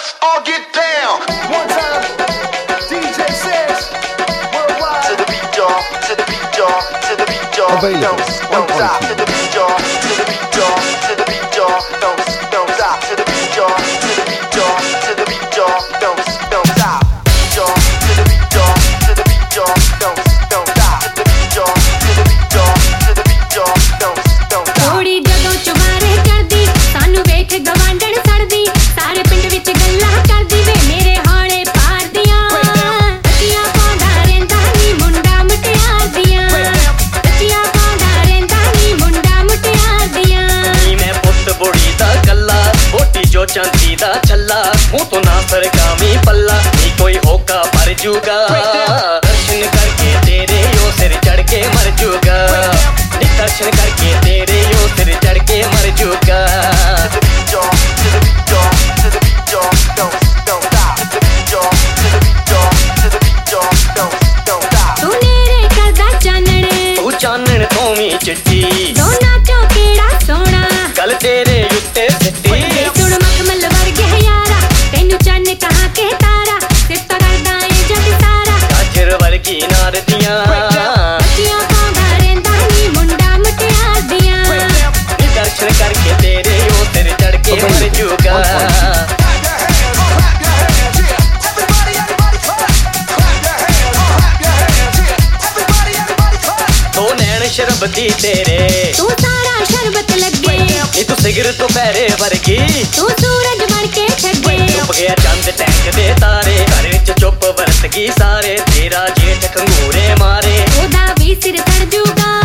Let's all get down. One time, DJ says, worldwide. To the beat, y'all. To the beat, y'all. To the beat, y'all. Don't stop. To the beat, y'all. To the beat, y'all. To the beat, y'all. Don't stop. To the beat, y'all. To the beat, y'all. To the beat, y'all. Don't stop. Y'all. To the beat, y'all. To the beat, y'all. Don't stop. To the beat, y'all. To the beat, y'all. To the beat, y'all. Don't stop. ਥੋੜੀ ਜਦੋਂ ਚੁਬਾਰੇ ਚੜਦੀ ਸਾਨੂੰ ਵੇਖ ਗਵਾਂਢਣ ਸੜਦੀ ਸਾਰੇ ਪਿੰਡ ਵਿੱਚ ਗੱਲਾਂ ਕਰਦੀ ਵੇ ਮੇਰੇ ਹਾਲੇ ਪਾਰ ਦੀਆਂ ਬੱਚੀਆਂ ਪਾਉਂਦਾ ਰਹਿੰਦਾ ਨੀ ਮੁੰਡਾ ਮੁਟਿਆਰ ਦੀਆਂ ਬੱਚੀਆਂ ਪਾਉਂਦਾ ਰਹਿੰਦਾ ਨੀ ਮੁੰਡਾ ਮੁਟਿਆਰ ਦੀਆਂ ਨੀ ਮੈਂ ਪੁੱਤ ਬੁੜੀ ਦਾ ਕੱਲਾ ਮੋਟੀ ਜੋ ਚਾਂਦੀ ਦਾ ਛੱਲਾ ਮੂੰਹ ਤੋਂ ਨਾ ਸਰਕਾਵੀਂ ਪੱਲਾ ਨੀ ਕੋਈ ਹੋਕਾ ਪਰ ਜੂਗਾ ਦਰਸ਼ਨ ਕਰਕੇ ਤੇਰੇ ਉਹ ਸਿਰ ਚੜ ਕੇ ਮਰ ਜੂਗਾ ਨੀ ਦਰਸ਼ਨ ਕਰਕੇ ਤੇਰੇ ਉਹ ਸਿਰ ਚੜ ਕੇ ਮਰ ਜੂਗਾ ਤੂੰ ਨੇਰੇ ਕਰਦਾ ਚਾਨਣ ਤੂੰ ਚਾਨਣ ਤੋਂ ਵੀ ਚਿੱਟੀ ਦੋਨਾਂ ਚੋਂ ਕਿਹੜਾ ਸੋਹਣਾ ਗੱਲ ਤੇਰੇ ਉੱਤੇ ਸਿੱਟੀ ਸੁਣ ਮਖਮਲ ਵਰਗੇ ਯਾਰਾ ਤੈਨੂੰ ਚੰਨ ਕਹਾਂ ਕੇ ਤਾਰਾ ਸਿਫਤਾਂ ਕਰਦਾ ਏ ਜੱਗ ਸਾਰਾ ਗਾਜਰ ਵਰਗੀ ਨਾਰਦੀਆਂ ਬੱਚੀਆਂ ਪਾਉਂਦਾ ਰਹਿੰਦਾ ਨੀ ਮੁੰਡਾ ਮੁਟਿਆਰ ਦੀਆਂ ਨੀ ਦਰਸ਼ਨ ਕਰਕੇ ਤੇਰੇ ਉਹ ਸਿਰ ਚੜ ਕੇ ਮਰ ਜੂਗਾ ਤੂੰ ਨੈਣ ਸ਼ਰਬਤੀ ਤੇਰੇ ਤੂੰ ਸਾਰਾ ਸ਼ਰਬਤ ਲੱਗੇ ਨੀ ਤੂੰ ਸਿਗਰ ਤੋਂ ਪੈਰੇ ਵਰਗੀ ਤੂੰ ਸੂਰਜ ਬਣ ਕੇ ਛੱਗੇ ਡੁੱਬ ਗਿਆ ਚੰਦ ਟੈਂਕ ਦੇ ਤਾਰੇ ਘਰ ਵਿੱਚ ਚੁੱਪ ਵਰਤ ਗਈ ਸਾਰੇ ਤੇਰਾ ਜੇਠ ਖੰਗੂਰੇ ਮਾਰੇ ਉਹਦਾ ਵੀ ਸਿਰ ਚੜ ਜੂਗਾ